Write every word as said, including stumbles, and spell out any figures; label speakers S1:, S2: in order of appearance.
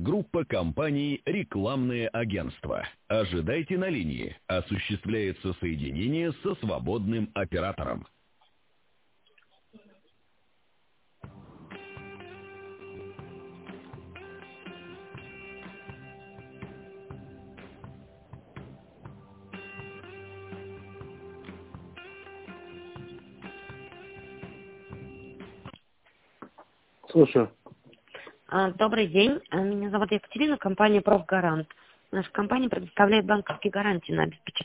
S1: Группа компаний «Рекламные агентства». Ожидайте на линии. Осуществляется соединение со свободным оператором.
S2: Слушаю.
S3: А, Добрый день. А, Меня зовут Екатерина, компания «Профгарант». Наша компания предоставляет банковские гарантии на обеспечение